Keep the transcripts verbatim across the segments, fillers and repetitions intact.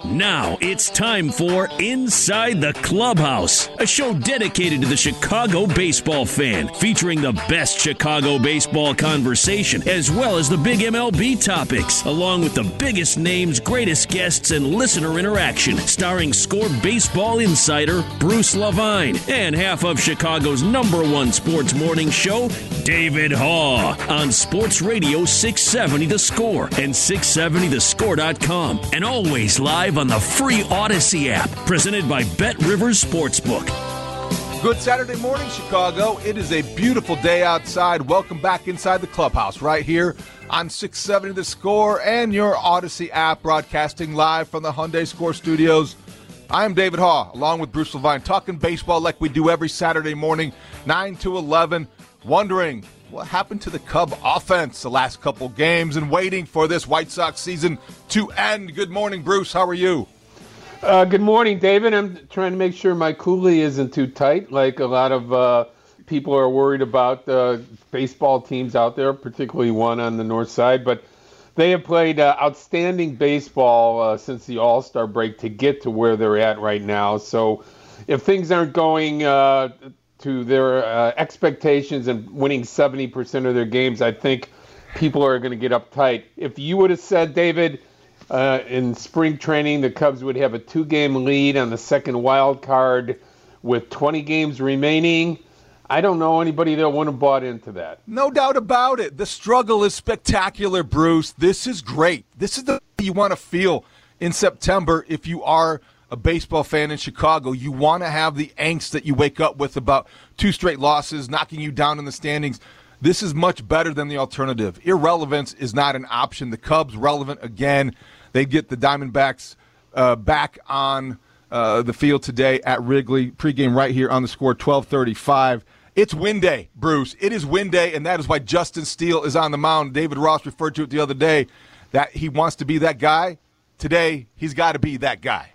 Now it's time for Inside the Clubhouse, a show dedicated to the Chicago baseball fan, featuring the best Chicago baseball conversation, as well as the big M L B topics, along with the biggest names, greatest guests, and listener interaction, starring Score baseball insider Bruce Levine and half of Chicago's number one sports morning show, David Haugh, on Sports Radio six seventy The Score and six seventy the score dot com, and always live on the free Odyssey app, presented by Bet Rivers Sportsbook. Good Saturday morning, Chicago. It is a beautiful day outside. Welcome back inside the clubhouse right here on six seventy The Score and your Odyssey app, broadcasting live from the Hyundai Score Studios. I am David Haugh, along with Bruce Levine, talking baseball like we do every Saturday morning, nine to eleven, wondering what happened to the Cub offense the last couple games and waiting for this White Sox season to end. Good morning, Bruce. How are you? Uh, good morning, David. I'm trying to make sure my coolie isn't too tight, like a lot of uh, people are worried about uh, baseball teams out there, particularly one on the north side. But they have played uh, outstanding baseball uh, since the All-Star break to get to where they're at right now. So if things aren't going uh, to their uh, expectations and winning seventy percent of their games, I think people are going to get uptight. If you would have said, David, uh, in spring training, the Cubs would have a two-game lead on the second wild card with twenty games remaining, I don't know anybody that would have bought into that. No doubt about it. The struggle is spectacular, Bruce. This is great. This is the you want to feel in September if you are a baseball fan in Chicago. You want to have the angst that you wake up with about two straight losses, knocking you down in the standings. This is much better than the alternative. Irrelevance is not an option. The Cubs relevant again. They get the Diamondbacks uh, back on uh, the field today at Wrigley. Pregame right here on the Score, twelve thirty-five. It's win day, Bruce. It is win day, and that is why Justin Steele is on the mound. David Ross referred to it the other day, that he wants to be that guy. Today, he's got to be that guy.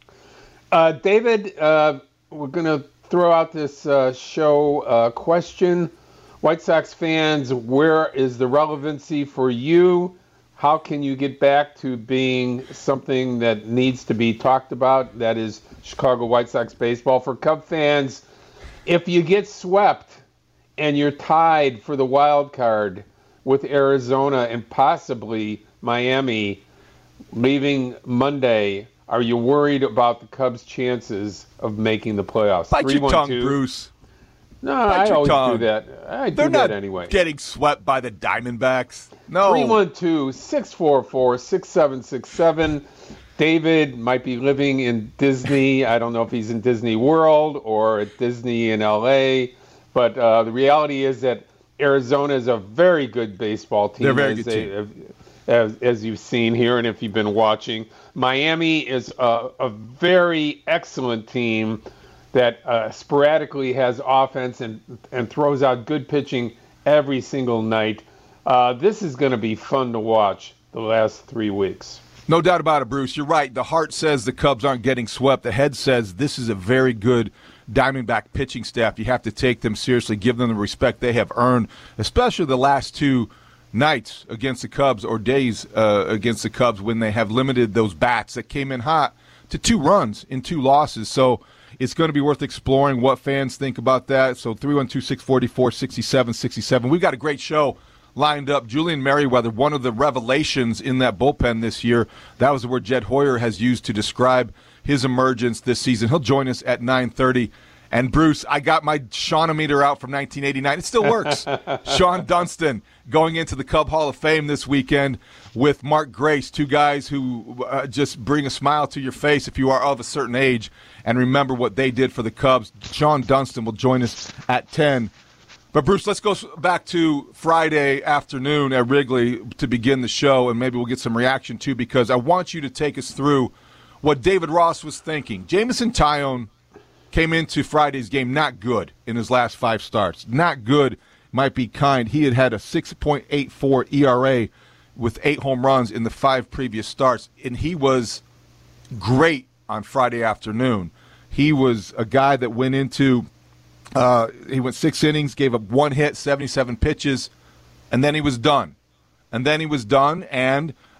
Uh, David, uh, we're going to throw out this uh, show uh, question. White Sox fans, where is the relevancy for you? How can you get back to being something that needs to be talked about? That is Chicago White Sox baseball. For Cub fans, if you get swept and you're tied for the wild card with Arizona and possibly Miami leaving Monday, are you worried about the Cubs' chances of making the playoffs? Bite your tongue, Bruce. No, Bite I your always tongue. do that. I do They're that not anyway. Getting swept by the Diamondbacks. No. three one two, six four four, six seven six seven. David might be living in Disney. I don't know if he's in Disney World or at Disney in L A. But uh, the reality is that Arizona is a very good baseball team. They're a very as good they, team. As, as you've seen here and if you've been watching. Miami is a, a very excellent team that uh, sporadically has offense and, and throws out good pitching every single night. Uh, this is going to be fun to watch the last three weeks. No doubt about it, Bruce. You're right. The heart says the Cubs aren't getting swept. The head says this is a very good Diamondback pitching staff. You have to take them seriously, give them the respect they have earned, especially the last two nights against the Cubs or days uh, against the Cubs when they have limited those bats that came in hot to two runs in two losses. So it's going to be worth exploring what fans think about that. So three one two, six four four, six seven six seven. We've got a great show lined up. Julian Merriweather, one of the revelations in that bullpen this year. That was the word Jed Hoyer has used to describe his emergence this season. He'll join us at nine thirty. And, Bruce, I got my Sean-o-meter out from nineteen eighty-nine. It still works. Sean Dunston going into the Cub Hall of Fame this weekend with Mark Grace, two guys who uh, just bring a smile to your face if you are of a certain age and remember what they did for the Cubs. Sean Dunston will join us at ten. But, Bruce, let's go back to Friday afternoon at Wrigley to begin the show, and maybe we'll get some reaction, too, because I want you to take us through what David Ross was thinking. Jameson Taillon came into Friday's game not good in his last five starts. Not good might be kind. He had had a six point eight four E R A with eight home runs in the five previous starts, and he was great on Friday afternoon. He was a guy that went into uh, – he went six innings, gave up one hit, seventy-seven pitches, and then he was done. And then he was done, and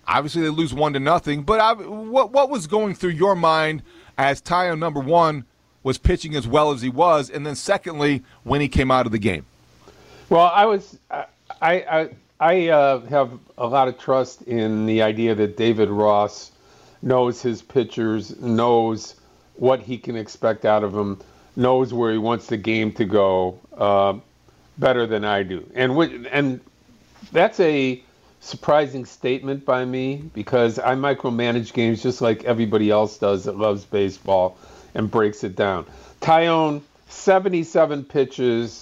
Obviously, they lose one to nothing. But I, what what was going through your mind as Taillon, number one, was pitching as well as he was, and then secondly, when he came out of the game? Well, I was I I I uh, have a lot of trust in the idea that David Ross knows his pitchers, knows what he can expect out of them, knows where he wants the game to go uh, better than I do, and we, and that's a surprising statement by me because I micromanage games just like everybody else does that loves baseball and breaks it down. Taillon, seventy-seven pitches,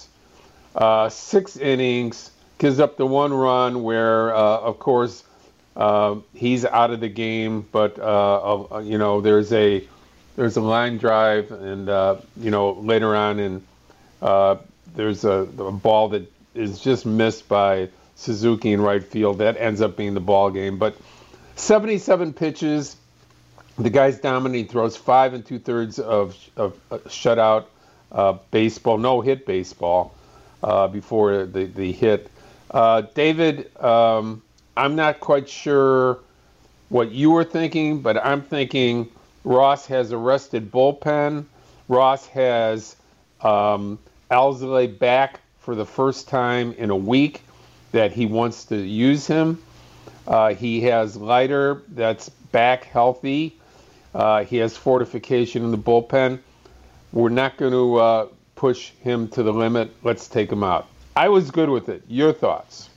uh, six innings, gives up the one run where, uh, of course, uh, he's out of the game, but uh, uh, you know there's a there's a line drive, and uh, you know later on, in uh, there's a, a ball that is just missed by Suzuki in right field. That ends up being the ball game. But seventy-seven pitches, the guy's dominant. He throws five and two thirds of, of uh, shutout uh, baseball, no hit baseball uh, before the, the hit. Uh, David, um, I'm not quite sure what you were thinking, but I'm thinking Ross has a rested bullpen. Ross has um, Alzolay back for the first time in a week that he wants to use him. Uh, he has Leiter that's back healthy. Uh, he has fortification in the bullpen. We're not going to uh, push him to the limit. Let's take him out. I was good with it. Your thoughts?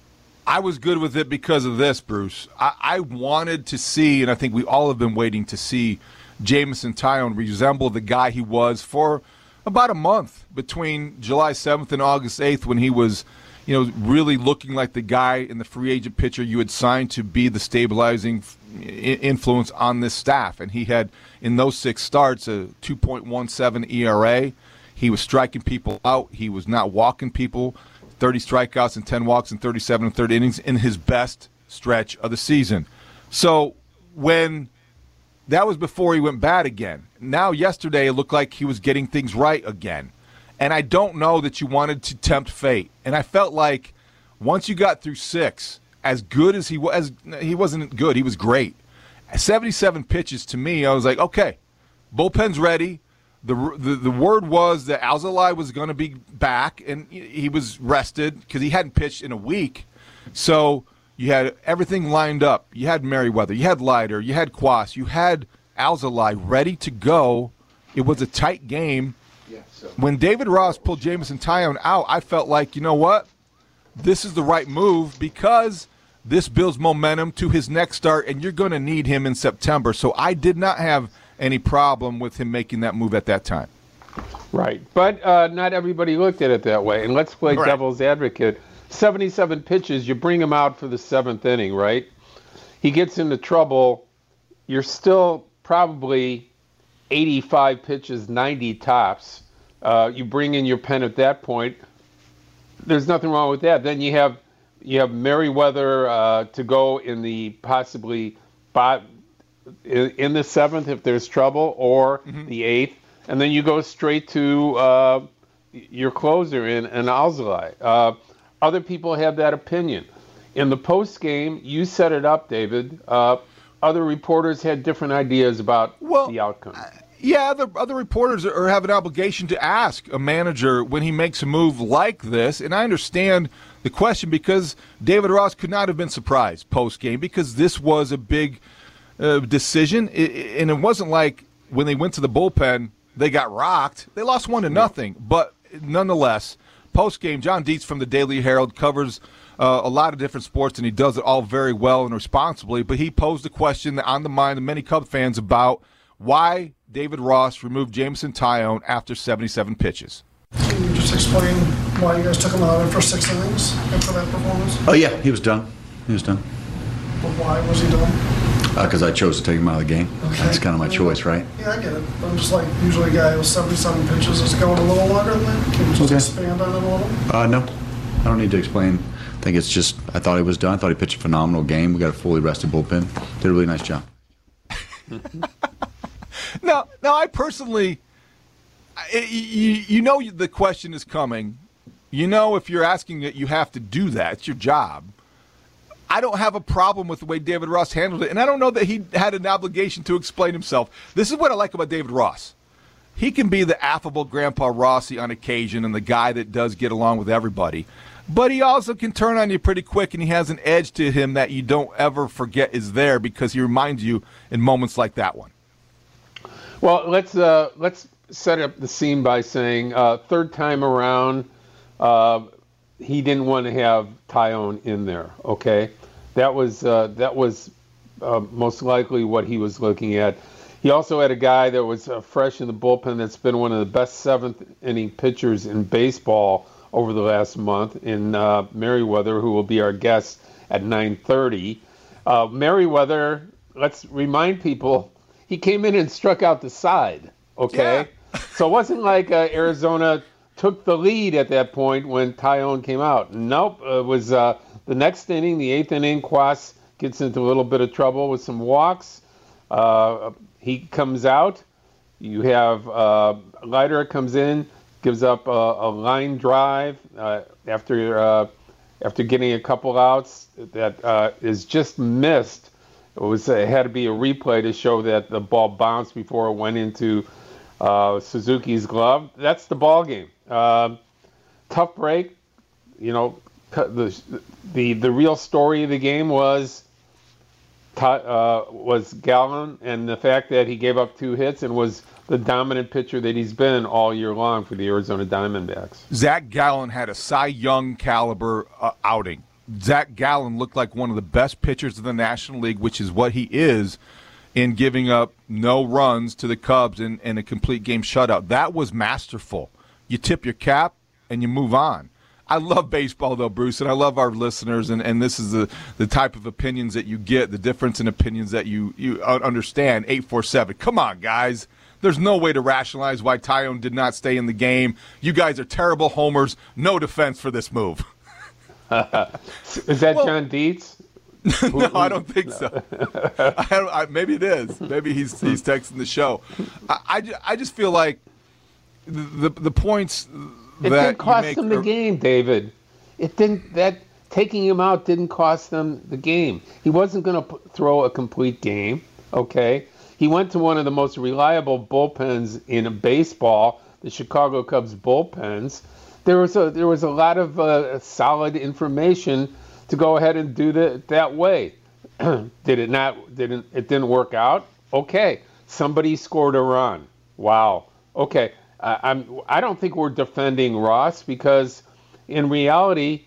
I was good with it because of this, Bruce. I, I wanted to see, and I think we all have been waiting to see, Jameson Taillon resemble the guy he was for about a month between July seventh and August eighth when he was, you know, really looking like the guy in the free agent pitcher you had signed to be the stabilizing influence on this staff. And he had, in those six starts, a two point one seven E R A. He was striking people out. He was not walking people. thirty strikeouts and ten walks in thirty-seven and third innings in his best stretch of the season. So when that was before he went bad again. Now yesterday it looked like he was getting things right again. And I don't know that you wanted to tempt fate. And I felt like once you got through six, as good as he was, he wasn't good. He was great. seventy-seven pitches to me, I was like, okay, bullpen's ready. The the, the word was that Alzolay was going to be back, and he was rested because he hadn't pitched in a week. So you had everything lined up. You had Merriweather, you had Leiter, you had Quas, you had Alzolay ready to go. It was a tight game. Yeah, so. When David Ross pulled Jameson Taillon out, I felt like, you know what? This is the right move because this builds momentum to his next start, and you're going to need him in September. So I did not have any problem with him making that move at that time. Right. But uh, not everybody looked at it that way. And let's play right. devil's advocate. seventy-seven pitches, you bring him out for the seventh inning, right? He gets into trouble. You're still probably eighty-five pitches, ninety tops. Uh, you bring in your pen at that point. There's nothing wrong with that. Then you have you have Merriweather uh, to go in the possibly bot, in the seventh if there's trouble, or mm-hmm. the eighth, and then you go straight to uh, your closer in, in Alzolay. Uh, other people have that opinion. In the post game, you set it up, David. Uh, other reporters had different ideas about well, the outcome. Uh, yeah, other other reporters are, have an obligation to ask a manager when he makes a move like this, and I understand the question because David Ross could not have been surprised post game because this was a big uh, decision, it, and it wasn't like when they went to the bullpen they got rocked. They lost one to nothing, but nonetheless, post game, John Dietz from the Daily Herald covers uh, a lot of different sports, and he does it all very well and responsibly. But he posed a question on the mind of many Cub fans about why David Ross removed Jameson Taillon after seventy-seven pitches. Can you just explain why you guys took him out after six innings after that performance? Oh, yeah, he was done. He was done. But why was he done? Because uh, I chose to take him out of the game. Okay. That's kind of my choice, right? Yeah, I get it. But I'm just like, usually a guy with seventy-seven pitches is going a little longer than that. Can you just okay. expand on it a little? Uh, no. I don't need to explain. I think it's just, I thought he was done. I thought he pitched a phenomenal game. We got a fully rested bullpen. Did a really nice job. Now, now, I personally, you, you know the question is coming. You know if you're asking it, you have to do that. It's your job. I don't have a problem with the way David Ross handled it, and I don't know that he had an obligation to explain himself. This is what I like about David Ross. He can be the affable Grandpa Rossi on occasion and the guy that does get along with everybody, but he also can turn on you pretty quick, and he has an edge to him that you don't ever forget is there because he reminds you in moments like that one. Well, let's uh, let's set up the scene by saying uh, third time around, uh, he didn't want to have Taillon in there. Okay, that was uh, that was uh, most likely what he was looking at. He also had a guy that was uh, fresh in the bullpen that's been one of the best seventh inning pitchers in baseball over the last month in uh, Merriweather, who will be our guest at nine thirty. Uh, Merriweather, let's remind people, he came in and struck out the side, okay? Yeah. So it wasn't like uh, Arizona took the lead at that point when Taillon came out. Nope, it was uh, the next inning, the eighth inning, Quas gets into a little bit of trouble with some walks. Uh, he comes out. You have uh, Leiter comes in, gives up a, a line drive uh, after uh, after getting a couple outs that uh, is just missed. It was it had to be a replay to show that the ball bounced before it went into uh, Suzuki's glove. That's the ball game. Uh, tough break. You know, the the the real story of the game was uh, was Gallen and the fact that he gave up two hits and was the dominant pitcher that he's been all year long for the Arizona Diamondbacks. Zach Gallen had a Cy Young caliber uh, outing. Zach Gallen looked like one of the best pitchers in the National League, which is what he is, in giving up no runs to the Cubs in, in a complete game shutout. That was masterful. You tip your cap and you move on. I love baseball, though, Bruce, and I love our listeners, and, and this is the, the type of opinions that you get, the difference in opinions that you, you understand. eight four seven. Come on, guys. There's no way to rationalize why Taillon did not stay in the game. You guys are terrible homers. No defense for this move. Is that well, John Dietz? No, I don't think so. I don't, I, maybe it is. Maybe he's he's texting the show. I, I, I just feel like the the points it that didn't cost you make them the are, game, David. It didn't. That taking him out didn't cost them the game. He wasn't going to p- throw a complete game. Okay, he went to one of the most reliable bullpens in baseball, the Chicago Cubs bullpens. There was a there was a lot of uh, solid information to go ahead and do that that way. Did it not? Didn't it didn't work out? Okay, somebody scored a run. Wow. Okay, uh, I'm. I don't think we're defending Ross because, in reality,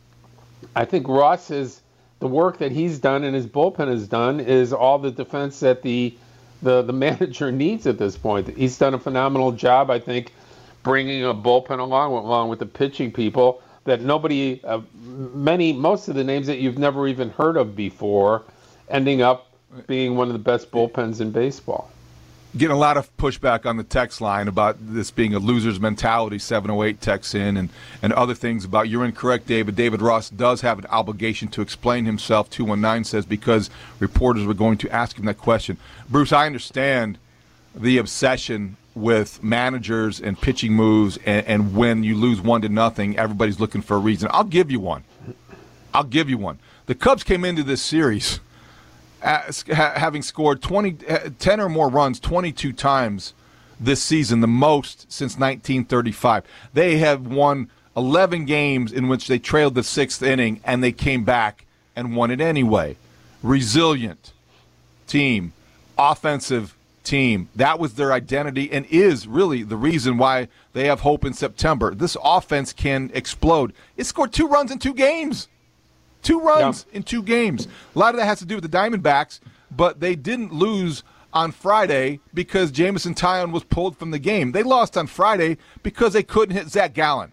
I think Ross is the work that he's done and his bullpen has done is all the defense that the the the manager needs at this point. He's done a phenomenal job, I think, bringing a bullpen along along with the pitching people that nobody, uh, many, most of the names that you've never even heard of before, ending up being one of the best bullpens in baseball. Getting a lot of pushback on the text line about this being a loser's mentality, seven oh eight texts in, and, and other things about, you're incorrect, David. David Ross does have an obligation to explain himself, two one nine says, because reporters were going to ask him that question. Bruce, I understand the obsession with managers and pitching moves, and, and when you lose one to nothing, everybody's looking for a reason. I'll give you one. I'll give you one. The Cubs came into this series as, ha, having scored twenty, ten or more runs twenty-two times this season, the most since nineteen thirty-five. They have won eleven games in which they trailed the sixth inning, and they came back and won it anyway. Resilient team, offensive team. That was their identity and is really the reason why they have hope in September. This offense can explode. It scored two runs in two games. Two runs yeah. in two games. A lot of that has to do with the Diamondbacks, but they didn't lose on Friday because Jameson Taillon was pulled from the game. They lost on Friday because they couldn't hit Zach Gallen.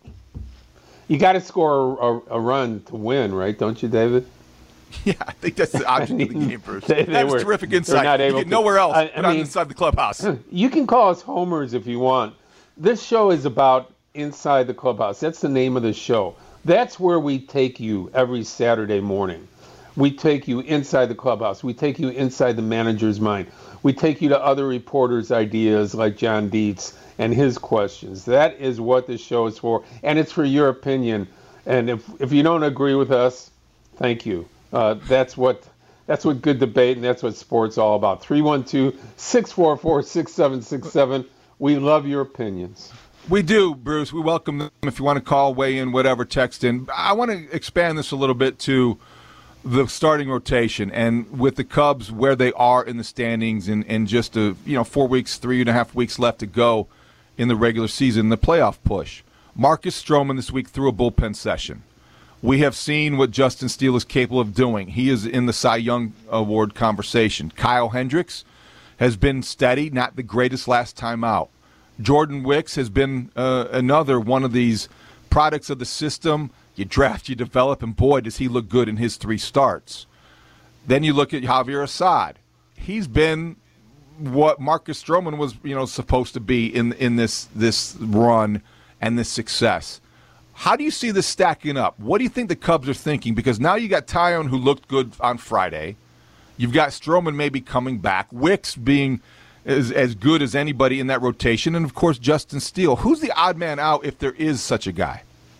You got to score a, a run to win, right? Don't you, David? Yeah, I think that's the object I mean, of the game, Bruce. They, they that's were, terrific insight. You get nowhere else I, I but mean, inside the clubhouse. You can call us homers if you want. This show is about inside the clubhouse. That's the name of the show. That's where we take you every Saturday morning. We take you inside the clubhouse. We take you inside the manager's mind. We take you to other reporters' ideas like John Dietz and his questions. That is what this show is for, and it's for your opinion. And if if you don't agree with us, thank you. Uh, that's what that's what good debate, and that's what sports all about. three one two, six four four, six seven six seven. We love your opinions. We do, Bruce. We welcome them. If you want to call, weigh in, whatever, text in. I want to expand this a little bit to the starting rotation, and with the Cubs where they are in the standings, and, and just a you know four weeks, three and a half weeks left to go in the regular season, the playoff push. Marcus Stroman this week threw a bullpen session. We have seen what Justin Steele is capable of doing. He is in the Cy Young Award conversation. Kyle Hendricks has been steady, not the greatest last time out. Jordan Wicks has been uh, another one of these products of the system. You draft, you develop, and boy, does he look good in his three starts. Then you look at Javier Assad. He's been what Marcus Stroman was, you know, supposed to be in in this this run and this success. How do you see this stacking up? What do you think the Cubs are thinking? Because now you got Taillon, who looked good on Friday. You've got Stroman maybe coming back. Wicks being as, as good as anybody in that rotation. And, of course, Justin Steele. Who's the odd man out if there is such a guy?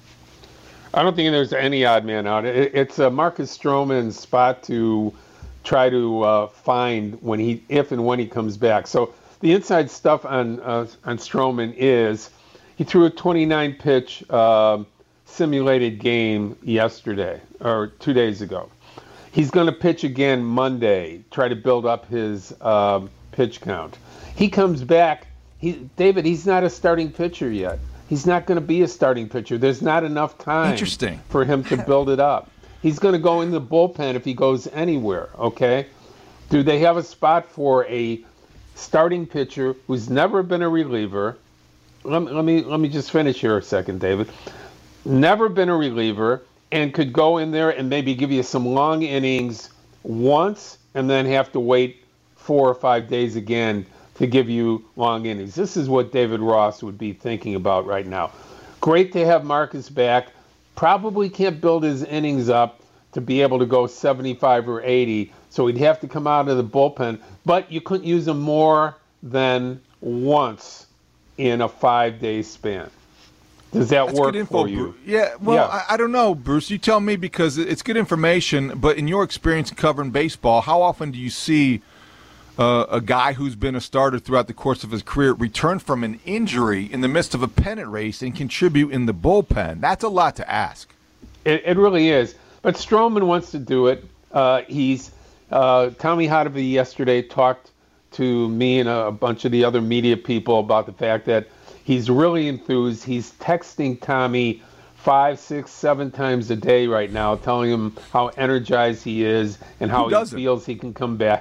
I don't think there's any odd man out. It, it's uh, Marcus Stroman's spot to try to uh, find when he, if and when he comes back. So the inside stuff on uh, on Stroman is he threw a twenty-nine pitch uh, simulated game yesterday or two days ago. He's going to pitch again Monday, try to build up his uh, pitch count. He comes back. He, David, he's not a starting pitcher yet. He's not going to be a starting pitcher. There's not enough time Interesting. for him to build it up. He's going to go in the bullpen if he goes anywhere, okay? Do they have a spot for a starting pitcher who's never been a reliever? Let me, let me, let me just finish here a second, David. Never been a reliever and could go in there and maybe give you some long innings once and then have to wait four or five days again to give you long innings. This is what David Ross would be thinking about right now. Great to have Marcus back. Probably can't build his innings up to be able to go seventy-five or eighty, so he'd have to come out of the bullpen. But you couldn't use him more than once in a five-day span. Does that That's work good info, for you? Bruce. Yeah, well, Yeah. I, I don't know, Bruce. You tell me, because it's good information, but in your experience covering baseball, how often do you see Uh, a guy who's been a starter throughout the course of his career return from an injury in the midst of a pennant race and contribute in the bullpen? That's a lot to ask. It, it really is. But Stroman wants to do it. Uh, he's uh, Tommy Hotovy yesterday talked to me and a, a bunch of the other media people about the fact that he's really enthused. He's texting Tommy five, six, seven times a day right now, telling him how energized he is and how he feels he can come back.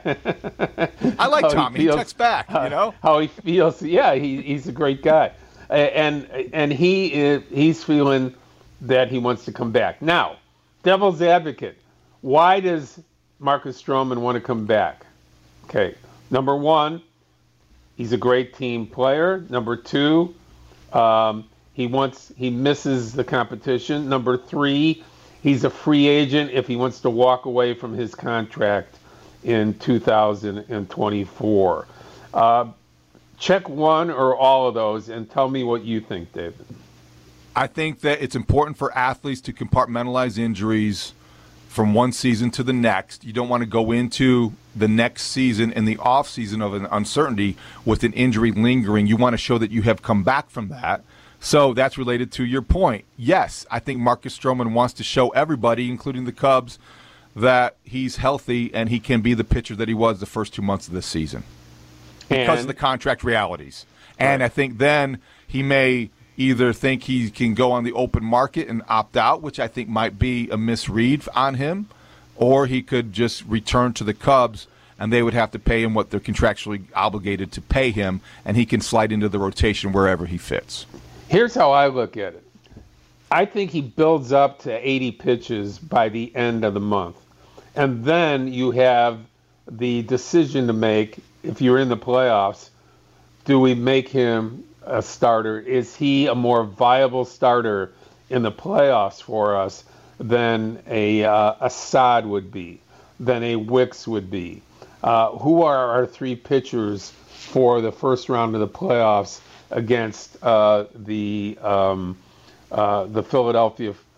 I like Tommy. He, feels, he texts back, you know? How he feels. Yeah, he, he's a great guy. And and he is, he's feeling that he wants to come back. Now, devil's advocate, why does Marcus Stroman want to come back? Okay, number one, he's a great team player. Number two, um, He wants. He misses the competition. Number three, he's a free agent if he wants to walk away from his contract in two thousand twenty-four. Uh, check one or all of those and tell me what you think, David. I think that it's important for athletes to compartmentalize injuries from one season to the next. You don't want to go into the next season in the off season of an uncertainty with an injury lingering. You want to show that you have come back from that. So that's related to your point. Yes, I think Marcus Stroman wants to show everybody, including the Cubs, that he's healthy and he can be the pitcher that he was the first two months of this season because and, of the contract realities. And right. I think then he may either think he can go on the open market and opt out, which I think might be a misread on him, or he could just return to the Cubs and they would have to pay him what they're contractually obligated to pay him, and he can slide into the rotation wherever he fits. Here's how I look at it. I think he builds up to eighty pitches by the end of the month. And then you have the decision to make, if you're in the playoffs, do we make him a starter? Is he a more viable starter in the playoffs for us than a uh, Assad would be, than a Wicks would be? Uh, who are our three pitchers for the first round of the playoffs against uh, the um, uh, the Philadelphia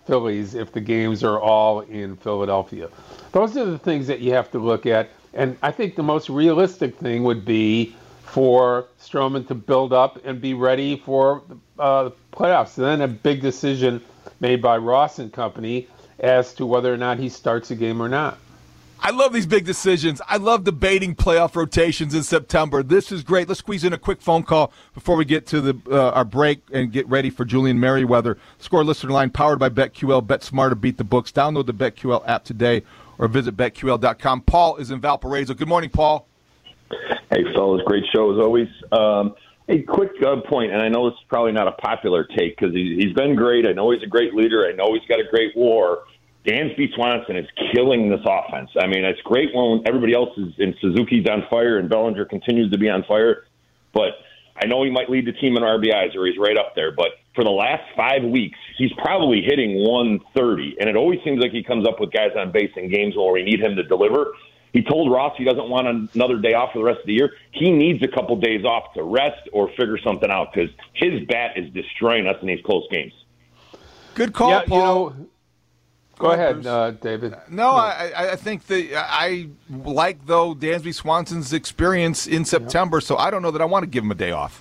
Phillies if the games are all in Philadelphia. Those are the things that you have to look at. And I think the most realistic thing would be for Stroman to build up and be ready for uh, the playoffs. And then a big decision made by Ross and company as to whether or not he starts a game or not. I love these big decisions. I love debating playoff rotations in September. This is great. Let's squeeze in a quick phone call before we get to the uh, our break and get ready for Julian Merriweather. Score listener line powered by BetQL. Bet smarter, beat the books. Download the BetQL app today or visit bet Q L dot com. Paul is in Valparaiso. Good morning, Paul. Hey, fellas. Great show as always. Um, a quick uh, point, and I know this is probably not a popular take because he, he's been great. I know he's a great leader. I know he's got a great war. Dansby Swanson is killing this offense. I mean, it's great when everybody else is in Suzuki's on fire and Bellinger continues to be on fire. But I know he might lead the team in R B Is or he's right up there. But for the last five weeks, he's probably hitting one thirty. And it always seems like he comes up with guys on base in games where we need him to deliver. He told Ross he doesn't want another day off for the rest of the year. He needs a couple days off to rest or figure something out because his bat is destroying us in these close games. Good call, yeah, Paul. You know, Go, Go ahead, ahead uh, David. No, I, I think that I like, though, Dansby Swanson's experience in September, so I don't know that I want to give him a day off.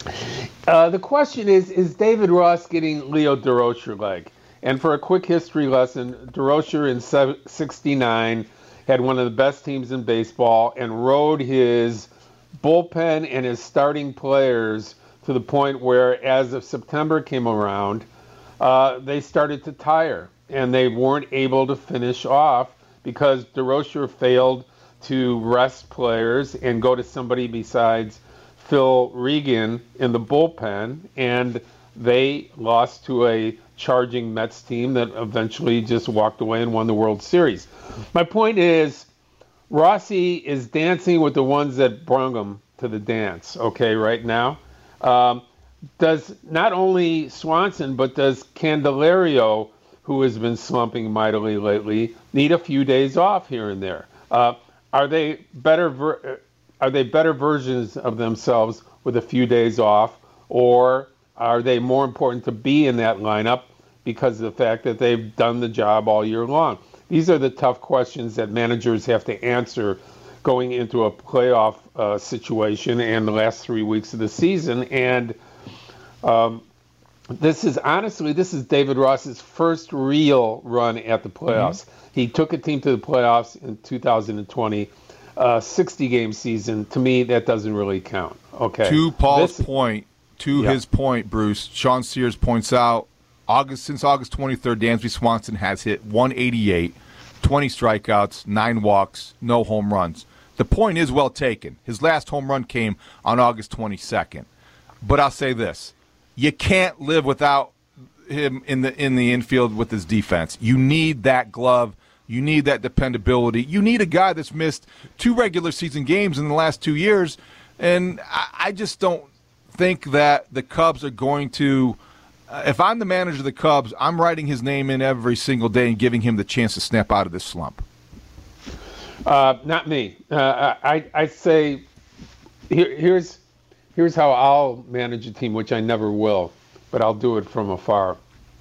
Uh, the question is, is David Ross getting Leo Durocher like? And for a quick history lesson, Durocher in sixty-nine had one of the best teams in baseball and rode his bullpen and his starting players to the point where, as of September came around, uh, they started to tire. And they weren't able to finish off because Durocher failed to rest players and go to somebody besides Phil Regan in the bullpen. And they lost to a charging Mets team that eventually just walked away and won the World Series. My point is, Rossi is dancing with the ones that brung him to the dance, okay, right now. Um, does not only Swanson, but does Candelario, who has been slumping mightily lately, need a few days off here and there? Uh, are they better? Ver- are they better versions of themselves with a few days off, or are they more important to be in that lineup because of the fact that they've done the job all year long? These are the tough questions that managers have to answer going into a playoff uh, situation and the last three weeks of the season. And um, This is honestly, this is David Ross's first real run at the playoffs. Mm-hmm. He took a team to the playoffs in two thousand twenty, uh, sixty-game season. To me, that doesn't really count. Okay. To Paul's this, point, to yeah. his point, Bruce, Sean Sears points out, August since August twenty-third, Dansby Swanson has hit one eighty-eight, twenty strikeouts, nine walks, no home runs. The point is well taken. His last home run came on August twenty-second. But I'll say this. You can't live without him in the in the infield with his defense. You need that glove. You need that dependability. You need a guy that's missed two regular season games in the last two years. And I, I just don't think that the Cubs are going to uh, – if I'm the manager of the Cubs, I'm writing his name in every single day and giving him the chance to snap out of this slump. Uh, not me. Uh, I I say here, here's – Here's how I'll manage a team, which I never will, but I'll do it from afar.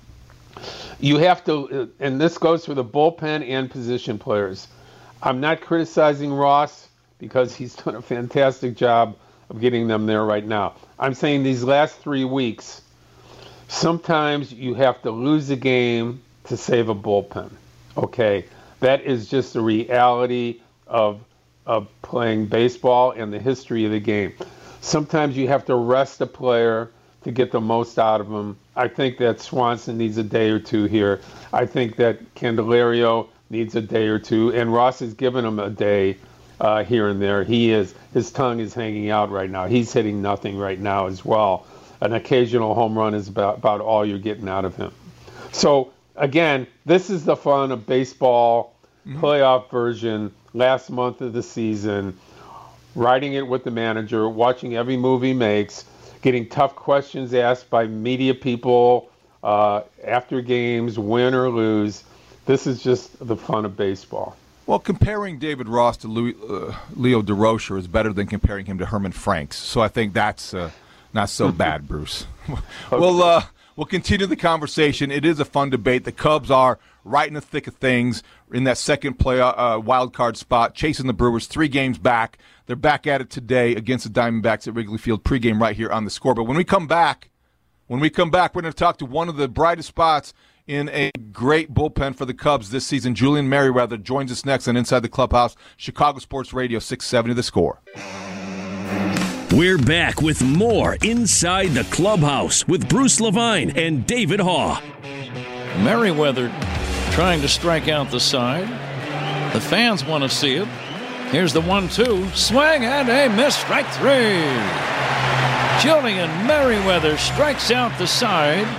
You have to, and this goes for the bullpen and position players. I'm not criticizing Ross because he's done a fantastic job of getting them there right now. I'm saying these last three weeks, sometimes you have to lose a game to save a bullpen. Okay, that is just the reality of of playing baseball and the history of the game. Sometimes you have to rest a player to get the most out of them. I think that Swanson needs a day or two here. I think that Candelario needs a day or two, and Ross has given him a day uh, here and there. He is his tongue is hanging out right now. He's hitting nothing right now as well. An occasional home run is about, about all you're getting out of him. So again, this is the fun of baseball mm-hmm. playoff version. Last month of the season. Writing it with the manager, watching every move he makes, getting tough questions asked by media people uh, after games, win or lose. This is just the fun of baseball. Well, comparing David Ross to Louis, uh, Leo Durocher is better than comparing him to Herman Franks. So I think that's uh, not so bad, Bruce. Okay. We'll, uh, we'll continue the conversation. It is a fun debate. The Cubs are right in the thick of things in that second play uh, wild card spot, chasing the Brewers three games back. They're back at it today against the Diamondbacks at Wrigley Field. Pregame right here on the Score. But when we come back, when we come back, we're going to talk to one of the brightest spots in a great bullpen for the Cubs this season. Julian Merryweather joins us next on Inside the Clubhouse, Chicago Sports Radio six seventy The Score. We're back with more Inside the Clubhouse with Bruce Levine and David Haugh. Merryweather trying to strike out the side. The fans want to see it. Here's the one two. Swing and a miss. Strike three. Julian Merryweather strikes out the side.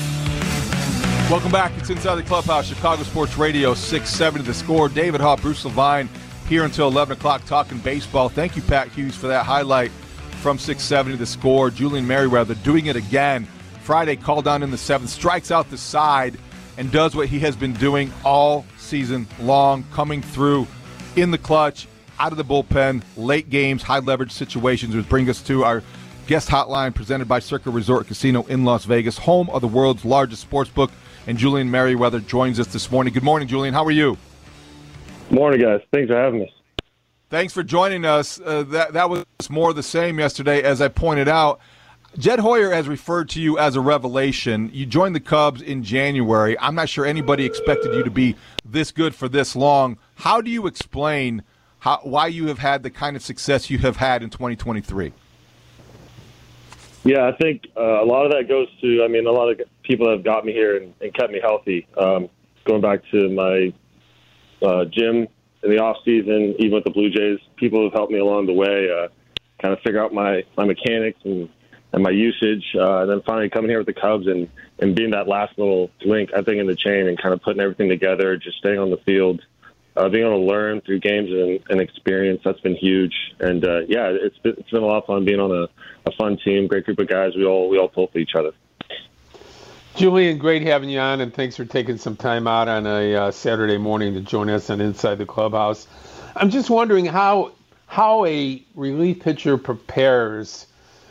Welcome back. It's Inside the Clubhouse, Chicago Sports Radio six seventy The Score. David Haugh, Bruce Levine here until eleven o'clock talking baseball. Thank you, Pat Hughes, for that highlight from six seventy The Score. Julian Merryweather doing it again. Friday, called down in the seventh, strikes out the side, and does what he has been doing all season long, coming through in the clutch, out of the bullpen, late games, high-leverage situations, which bring us to our guest hotline presented by Circa Resort Casino in Las Vegas, home of the world's largest sports book. And Julian Merryweather joins us this morning. Good morning, Julian. How are you? Morning, guys. Thanks for having me. Thanks for joining us. Uh, that that was more the same yesterday, as I pointed out. Jed Hoyer has referred to you as a revelation. You joined the Cubs in January. I'm not sure anybody expected you to be this good for this long. How do you explain how, why you have had the kind of success you have had in twenty twenty-three? Yeah, I think uh, a lot of that goes to, I mean, a lot of people have got me here and, and kept me healthy. Um, going back to my uh, gym in the off season, even with the Blue Jays, people have helped me along the way, uh, kind of figure out my, my mechanics and, and my usage. Uh, and then finally coming here with the Cubs and, and being that last little link, I think, in the chain and kind of putting everything together, just staying on the field, uh, being able to learn through games and, and experience. That's been huge. And uh, yeah, it's been, it's been a lot of fun being on a, a fun team, great group of guys. We all, we all pull for each other. Julian, great having you on, and thanks for taking some time out on a uh, Saturday morning to join us on Inside the Clubhouse. I'm just wondering how how a relief pitcher prepares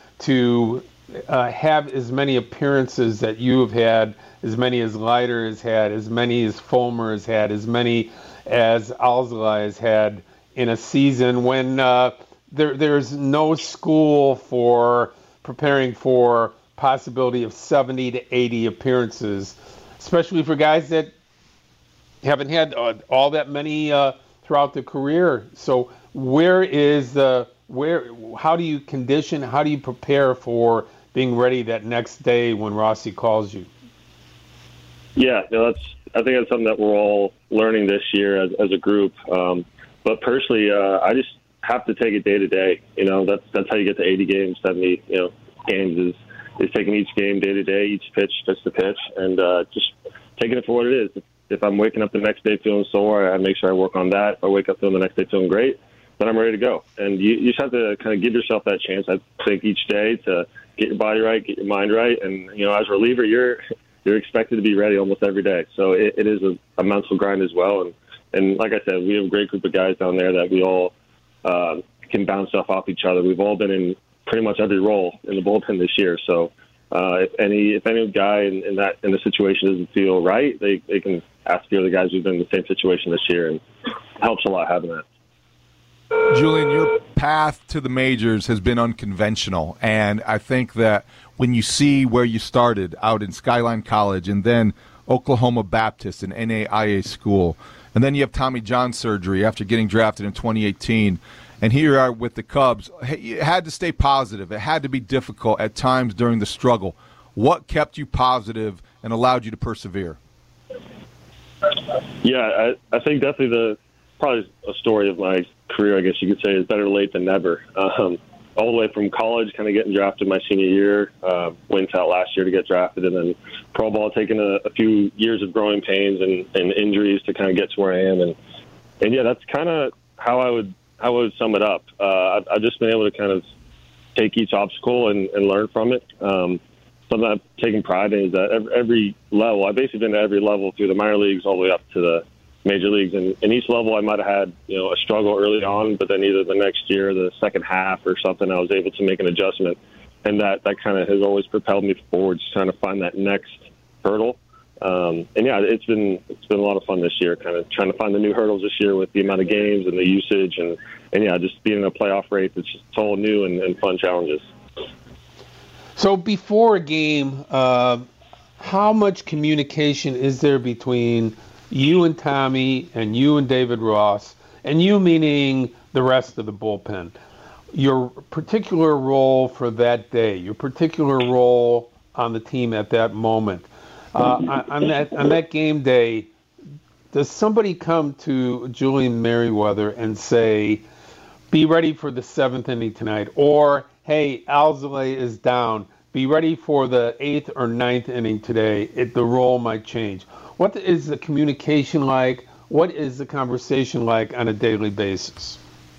to uh, have as many appearances that you have had, as many as Leiter has had, as many as Fulmer has had, as many as Alzolay has had in a season when uh, there there's no school for preparing for possibility of seventy to eighty appearances, especially for guys that haven't had uh, all that many uh, throughout the career. So where is the where? How do you condition? How do you prepare for being ready that next day when Rossi calls you? Yeah, no, that's. I think that's something that we're all learning this year as, as a group. Um, but personally, uh, I just have to take it day to day. You know, that's that's how you get to eighty games, seventy, you know, games is. is taking each game day to day, each pitch, pitch to pitch, and uh, just taking it for what it is. If, if I'm waking up the next day feeling sore, I make sure I work on that. If I wake up feeling the next day feeling great, then I'm ready to go. And you, you just have to kind of give yourself that chance, I think, each day to get your body right, get your mind right. And, you know, as a reliever, you're you're expected to be ready almost every day. So it, it is a, a mental grind as well. And, and like I said, we have a great group of guys down there that we all uh, can bounce stuff off each other. We've all been in pretty much every role in the bullpen this year. So uh, if any if any guy in, in that in the situation doesn't feel right, they, they can ask the other guys who've been in the same situation this year, and it helps a lot having that. Julian, your path to the majors has been unconventional, and I think that when you see where you started out in Skyline College and then Oklahoma Baptist and N A I A school, and then you have Tommy John surgery after getting drafted in twenty eighteen, and here you are with the Cubs. It had to stay positive. It had to be difficult at times during the struggle. What kept you positive and allowed you to persevere? Yeah, I, I think definitely the probably a story of my career, I guess you could say, is better late than never. Um, all the way from college, kind of getting drafted my senior year, uh, went out last year to get drafted, and then pro ball, taking a, a few years of growing pains and, and injuries to kind of get to where I am. And, and yeah, that's kind of how I would how I would sum it up. Uh, I've, I've just been able to kind of take each obstacle and, and learn from it. Um, something I'm taking pride in is that every, every level, I've basically been at every level through the minor leagues all the way up to the major leagues. And in each level, I might have had, you know, a struggle early on, but then either the next year, the second half or something, I was able to make an adjustment and that, that kind of has always propelled me forward, just trying to find that next hurdle. Um, and yeah, it's been it's been a lot of fun this year, kind of trying to find the new hurdles this year with the amount of games and the usage, and, and yeah, just being in a playoff race. It's just all new and, and fun challenges. So before a game, uh, how much communication is there between you and Tommy and you and David Ross, and you meaning the rest of the bullpen? Your particular role for that day, your particular role on the team at that moment. Uh, on that on that game day, does somebody come to Julian Merryweather and say, be ready for the seventh inning tonight, or, hey, Alzolay is down, be ready for the eighth or ninth inning today, it, the role might change? What is the communication like? What is the conversation like on a daily basis?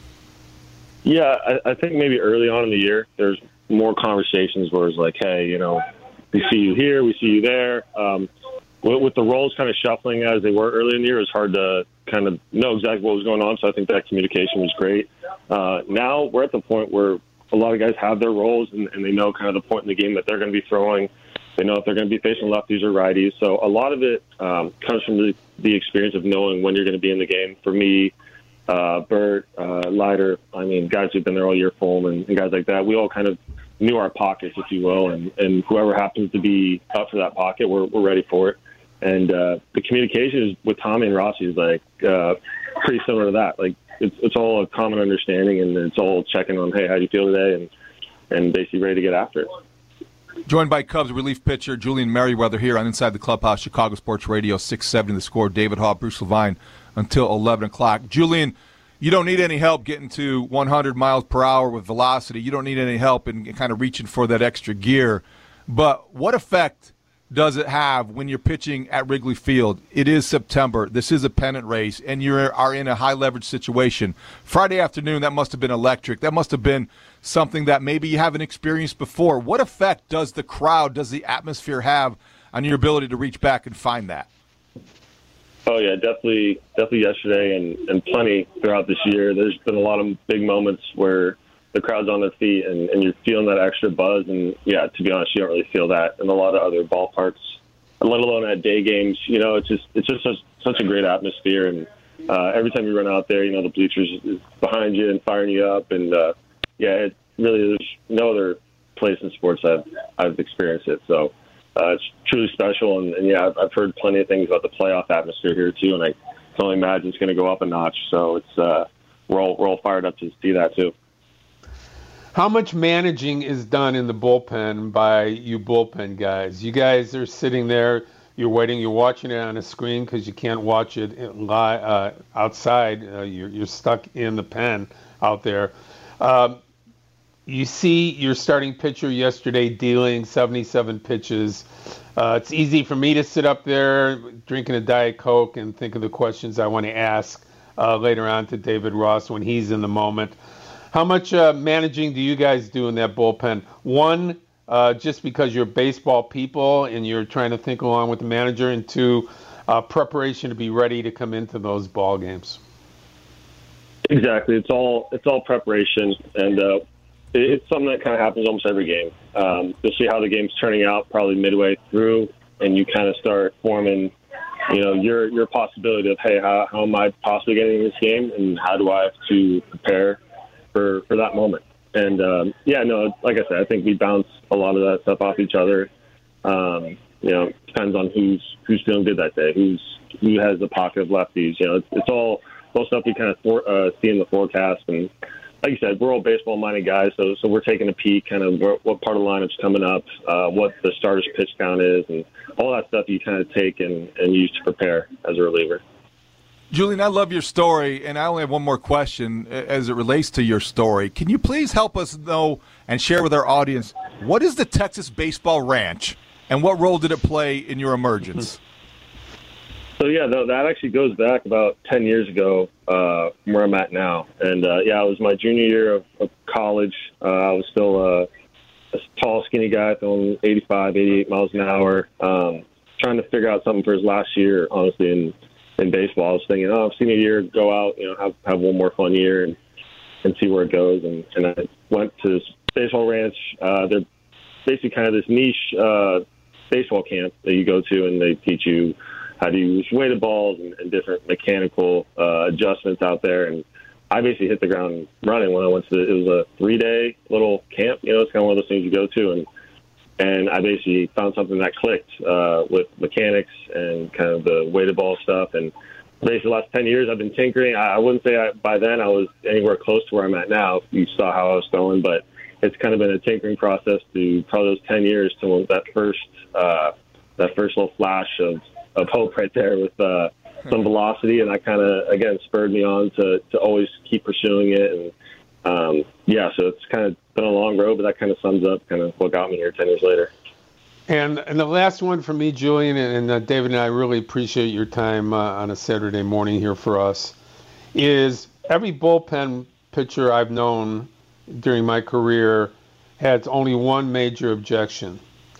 Yeah, I, I think maybe early on in the year, there's more conversations where it's like, hey, you know, we see you here, we see you there. Um, with, with the roles kind of shuffling as they were early in the year, it was hard to kind of know exactly what was going on. So I think that communication was great. Uh, now we're at the point where a lot of guys have their roles and, and they know kind of the point in the game that they're going to be throwing. They know if they're going to be facing lefties or righties. So a lot of it um, comes from the, the experience of knowing when you're going to be in the game. For me, uh, Bert, uh, Leiter, I mean, guys who've been there all year, Fulman, and guys like that, we all kind of knew our pockets, if you will, and, and whoever happens to be up for that pocket, we're we're ready for it. And uh, the communication with Tommy and Rossi is like uh, pretty similar to that. Like it's it's all a common understanding, and it's all checking on, hey, how do you feel today, and and basically ready to get after it. Joined by Cubs relief pitcher Julian Merryweather here on Inside the Clubhouse, Chicago Sports Radio, six seventy The Score. David Haugh, Bruce Levine until eleven o'clock. Julian, you don't need any help getting to one hundred miles per hour with velocity. You don't need any help in kind of reaching for that extra gear. But what effect does it have when you're pitching at Wrigley Field? It is September. This is a pennant race, and you are in a high-leverage situation. Friday afternoon, that must have been electric. That must have been something that maybe you haven't experienced before. What effect does the crowd, does the atmosphere have on your ability to reach back and find that? Oh, yeah, definitely definitely yesterday and, and plenty throughout this year. There's been a lot of big moments where the crowd's on their feet and, and you're feeling that extra buzz. And, yeah, to be honest, you don't really feel that in a lot of other ballparks, let alone at day games. You know, it's just it's just such, such a great atmosphere. And uh, every time you run out there, you know, the bleachers is behind you and firing you up. And, uh, yeah, it really there's no other place in sports I've, I've experienced it. So. Uh, it's truly special, and, and yeah, I've, I've heard plenty of things about the playoff atmosphere here too, and I can only imagine it's going to go up a notch. So it's uh, we're all we're all fired up to see that too. How much managing is done in the bullpen by you bullpen guys? You guys are sitting there, you're waiting, you're watching it on a screen because you can't watch it live, uh, outside. Uh, you're you're stuck in the pen out there. Um, You see your starting pitcher yesterday dealing seventy-seven pitches. Uh, it's easy for me to sit up there drinking a Diet Coke and think of the questions I want to ask uh, later on to David Ross when he's in the moment. How much uh, managing do you guys do in that bullpen? One, uh, just because you're baseball people and you're trying to think along with the manager, and two, uh, preparation to be ready to come into those ball games. Exactly. It's all it's all preparation, and uh, it's something that kind of happens almost every game. Um, you'll see how the game's turning out probably midway through, and you kind of start forming, you know, your your possibility of, hey, how, how am I possibly getting in this game, and how do I have to prepare for, for that moment? And, um, yeah, no, like I said, I think we bounce a lot of that stuff off each other. Um, you know, it depends on who's who's feeling good that day, who's who has the pocket of lefties. You know, it's, it's all, all stuff we kind of for, uh, see in the forecast. And like you said, we're all baseball-minded guys, so so we're taking a peek, kind of what, what part of the lineup's coming up, uh, what the starter's pitch count is, and all that stuff you kind of take and, and use to prepare as a reliever. Julian, I love your story, and I only have one more question as it relates to your story. Can you please help us know and share with our audience, what is the Texas Baseball Ranch, and what role did it play in your emergence? So, yeah, that actually goes back about ten years ago uh, from where I'm at now. And, uh, yeah, it was my junior year of, of college. Uh, I was still a, a tall, skinny guy, throwing eighty-five, eighty-eight miles an hour, um, trying to figure out something for his last year, honestly, in, in baseball. I was thinking, oh, senior year, go out, you know, have, have one more fun year and, and see where it goes. And, and I went to this baseball ranch Ranch. Uh, they're basically kind of this niche uh, baseball camp that you go to, and they teach you how to use weighted balls and, and different mechanical uh, adjustments out there. And I basically hit the ground running when I went to the, it was a three-day little camp. You know, it's kind of one of those things you go to, and and I basically found something that clicked uh, with mechanics and kind of the weighted ball stuff. And basically the last ten years I've been tinkering. I, I wouldn't say I, by then I was anywhere close to where I'm at now. You saw how I was going, but it's kind of been a tinkering process to probably those ten years to that first uh, that first little flash of, of hope right there with uh, some velocity, and that kind of, again, spurred me on to, to always keep pursuing it. And um, yeah, so it's kind of been a long road, but that kind of sums up kind of what got me here ten years later. And and the last one for me, Julian, and uh, David and I really appreciate your time uh, on a Saturday morning here for us, is every bullpen pitcher I've known during my career has only one major objection.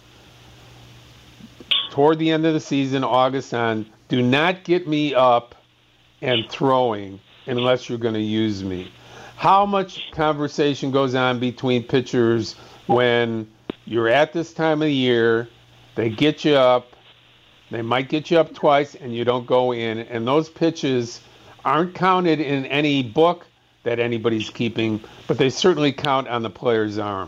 Toward the end of the season, August on, do not get me up and throwing unless you're going to use me. How much conversation goes on between pitchers when you're at this time of the year, they get you up, they might get you up twice, and you don't go in, and those pitches aren't counted in any book that anybody's keeping, but they certainly count on the player's arm.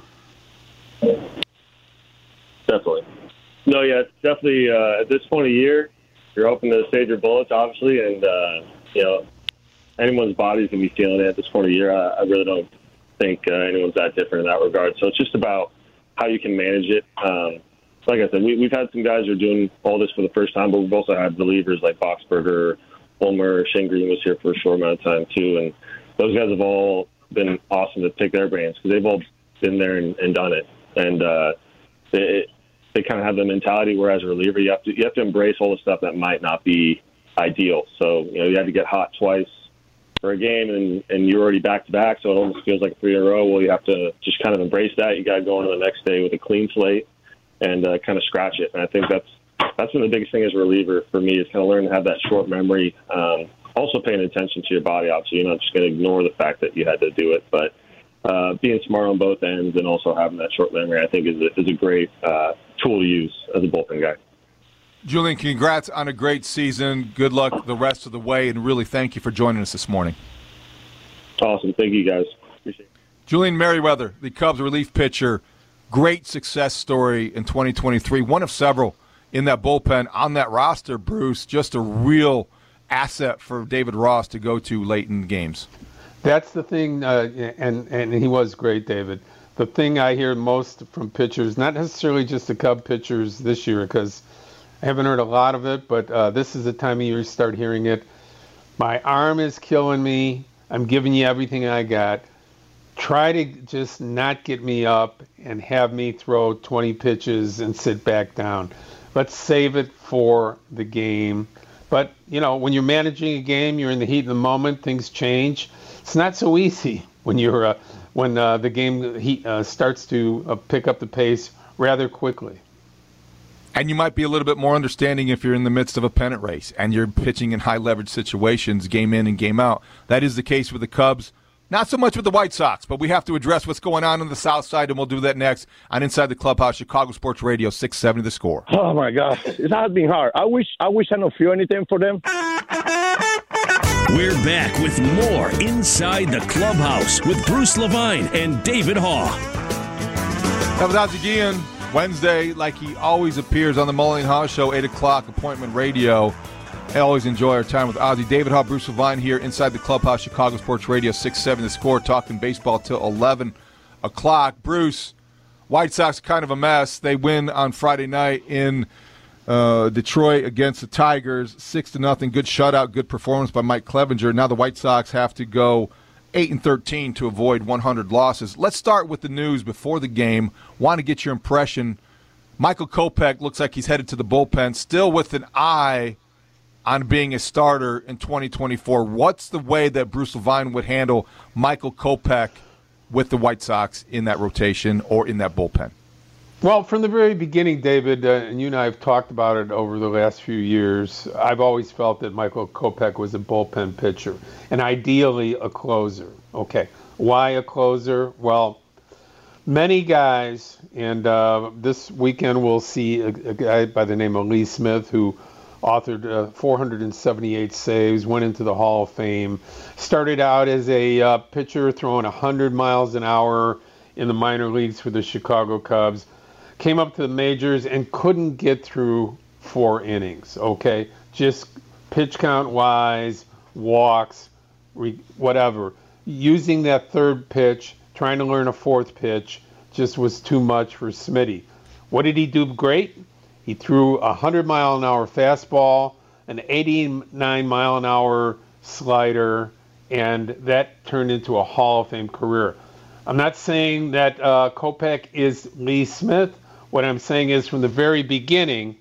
Definitely. No, yeah, it's definitely uh, at this point of year, you're hoping to save your bullets, obviously, and, uh, you know, anyone's body's going to be feeling it at this point of year. I, I really don't think uh, anyone's that different in that regard. So it's just about how you can manage it. Um, like I said, we, we've had some guys who are doing all this for the first time, but we've also had relievers like Boxberger, Ulmer, Shane Green was here for a short amount of time too, and those guys have all been awesome to pick their brains because they've all been there and, and done it. And uh, it, they kind of have the mentality where as a reliever, you have to you have to embrace all the stuff that might not be ideal. So, you know, you had to get hot twice for a game and, and you're already back to back, so it almost feels like three in a row. Well, you have to just kind of embrace that. You got to go into the next day with a clean slate and uh, kind of scratch it. And I think that's that's been the biggest thing as a reliever for me is kind of learning to have that short memory. Um, also paying attention to your body. Obviously, you're not just going to ignore the fact that you had to do it, but uh, being smart on both ends and also having that short memory, I think, is a, is a great uh, tool to use as a bullpen guy. Julian, congrats on a great season. Good luck the rest of the way, and really thank you for joining us this morning. Awesome. Thank you, guys. Appreciate it. Julian Merryweather, the Cubs relief pitcher, great success story in twenty twenty-three, one of several in that bullpen on that roster, Bruce. Just a real asset for David Ross to go to late in games. That's the thing, uh, and, and he was great, David. The thing I hear most from pitchers, not necessarily just the Cub pitchers this year, because I haven't heard a lot of it, but uh, this is the time of year you start hearing it. My arm is killing me. I'm giving you everything I got. Try to just not get me up and have me throw twenty pitches and sit back down. Let's save it for the game. But, you know, when you're managing a game, you're in the heat of the moment, things change. It's not so easy when you're uh, when uh, the game heat, uh, starts to uh, pick up the pace rather quickly. And you might be a little bit more understanding if you're in the midst of a pennant race and you're pitching in high-leverage situations, game in and game out. That is the case with the Cubs. Not so much with the White Sox, but we have to address what's going on on the South Side, and we'll do that next on Inside the Clubhouse, Chicago Sports Radio, six seventy The Score. Oh, my God. It has been hard. I wish I wish I don't feel anything for them. We're back with more Inside the Clubhouse with Bruce Levine and David Haugh. That was Ozzie Guillen. Wednesday, like he always appears on the Mully and Haugh Show, eight o'clock, Appointment Radio. I always enjoy our time with Ozzie. David Haugh, Bruce Levine here inside the Clubhouse, Chicago Sports Radio, six seventy The Score, talking baseball till eleven o'clock. Bruce, White Sox kind of a mess. They win on Friday night in uh, Detroit against the Tigers, six to nothing. Good shutout, good performance by Mike Clevenger. Now the White Sox have to go eight and thirteen to avoid one hundred losses. Let's start with the news before the game. Want to get your impression. Michael Kopech looks like he's headed to the bullpen, still with an eye on being a starter in twenty twenty-four. What's the way that Bruce Levine would handle Michael Kopech with the White Sox in that rotation or in that bullpen? Well, from the very beginning, David, uh, and you and I have talked about it over the last few years, I've always felt that Michael Kopech was a bullpen pitcher and ideally a closer. Okay, why a closer? Well, many guys, and uh, this weekend we'll see a, a guy by the name of Lee Smith who authored uh, four hundred seventy-eight saves, went into the Hall of Fame, started out as a uh, pitcher throwing one hundred miles an hour in the minor leagues for the Chicago Cubs, came up to the majors and couldn't get through four innings, okay? Just pitch count wise, walks, re- whatever. Using that third pitch, trying to learn a fourth pitch, just was too much for Smitty. What did he do great? He threw a one hundred mile an hour fastball, an eighty-nine mile an hour slider, and that turned into a Hall of Fame career. I'm not saying that uh, Kopech is Lee Smith. What I'm saying is from the very beginning,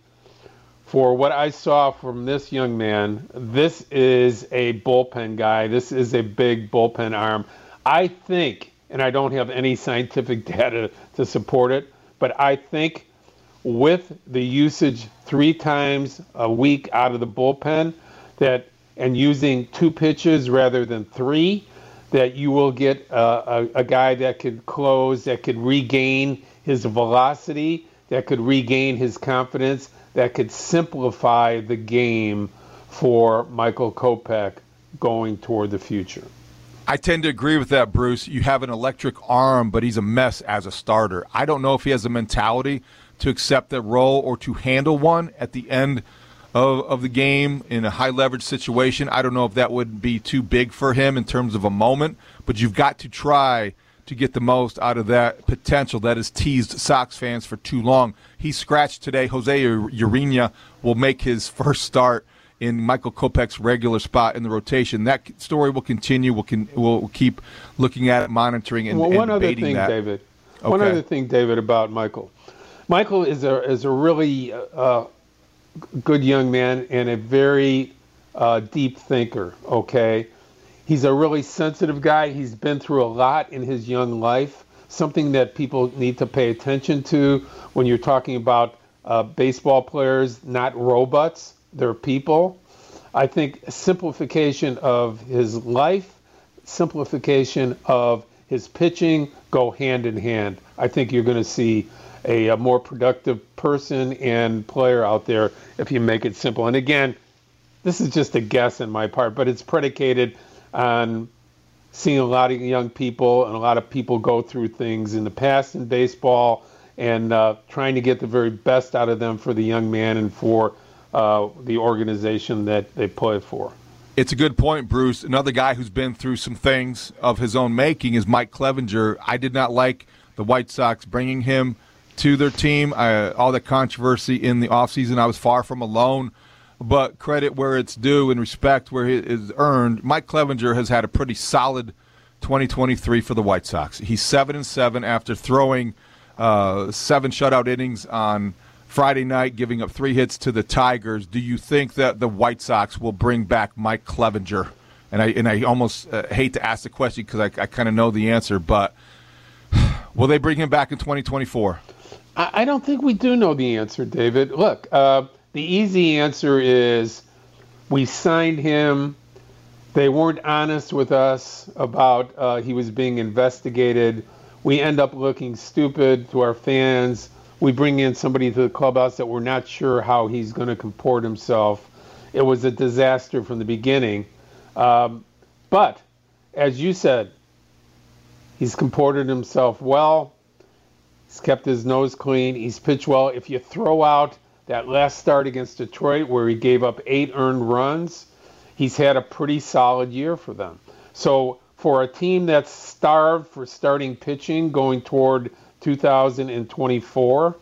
for what I saw from this young man, this is a bullpen guy. This is a big bullpen arm. I think, and I don't have any scientific data to support it, but I think with the usage three times a week out of the bullpen, that and using two pitches rather than three, that you will get a, a, a guy that could close, that could regain his velocity, that could regain his confidence, that could simplify the game for Michael Kopech going toward the future. I tend to agree with that, Bruce. You have an electric arm, but he's a mess as a starter. I don't know if he has the mentality to accept that role or to handle one at the end of, of the game in a high-leverage situation. I don't know if that would be too big for him in terms of a moment, but you've got to try to get the most out of that potential that has teased Sox fans for too long. He scratched today. Jose Urena will make his first start in Michael Kopech's regular spot in the rotation. That story will continue. We'll, con- we'll keep looking at it, monitoring, and, well, one and debating other thing, that. David. Okay. One other thing, David, about Michael. Michael is a is a really uh, good young man and a very uh, deep thinker, okay? He's a really sensitive guy. He's been through a lot in his young life, something that people need to pay attention to when you're talking about uh, baseball players, not robots. They're people. I think simplification of his life, simplification of his pitching go hand in hand. I think you're going to see a, a more productive person and player out there if you make it simple. And again, this is just a guess on my part, but it's predicated on seeing a lot of young people and a lot of people go through things in the past in baseball and uh, trying to get the very best out of them for the young man and for uh, the organization that they play for. It's a good point, Bruce. Another guy who's been through some things of his own making is Mike Clevinger. I did not like the White Sox bringing him to their team. I, all the controversy in the offseason, I was far from alone. But credit where it's due and respect where it is earned. Mike Clevinger has had a pretty solid twenty twenty-three for the White Sox. He's seven and seven after throwing uh, seven shutout innings on Friday night, giving up three hits to the Tigers. Do you think that the White Sox will bring back Mike Clevinger? And I and I almost uh, hate to ask the question because I, I kind of know the answer, but will they bring him back in twenty twenty-four? I, I don't think we do know the answer, David. Look. Uh, The easy answer is we signed him. They weren't honest with us about uh, he was being investigated. We end up looking stupid to our fans. We bring in somebody to the clubhouse that we're not sure how he's going to comport himself. It was a disaster from the beginning. Um, but, as you said, he's comported himself well. He's kept his nose clean. He's pitched well. If you throw out that last start against Detroit where he gave up eight earned runs, he's had a pretty solid year for them. So for a team that's starved for starting pitching going toward two thousand twenty-four,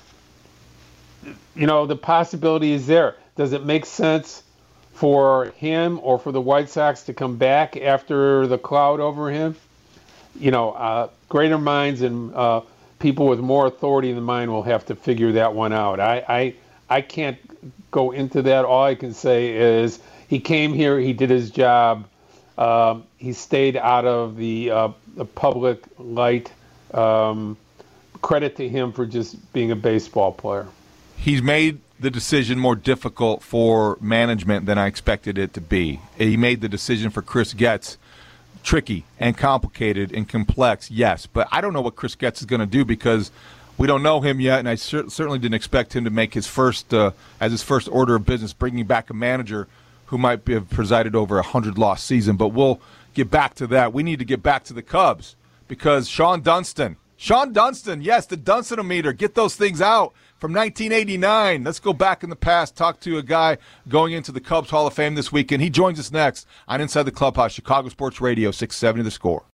you know, the possibility is there. Does it make sense for him or for the White Sox to come back after the cloud over him? You know, uh, greater minds and uh, people with more authority than mine will have to figure that one out. I, I I can't go into that. All I can say is he came here, he did his job, um, he stayed out of the, uh, the public light. Um, credit to him for just being a baseball player. He's made the decision more difficult for management than I expected it to be. He made the decision for Chris Getz tricky and complicated and complex, yes. But I don't know what Chris Getz is going to do because we don't know him yet, and I cer- certainly didn't expect him to make his first, uh, as his first order of business, bringing back a manager who might be, have presided over a hundred-loss season. But we'll get back to that. We need to get back to the Cubs because Sean Dunston, Sean Dunston, yes, the Dunstonometer, get those things out from nineteen eighty-nine. Let's go back in the past, talk to a guy going into the Cubs Hall of Fame this weekend. He joins us next on Inside the Clubhouse, Chicago Sports Radio, six seventy The Score.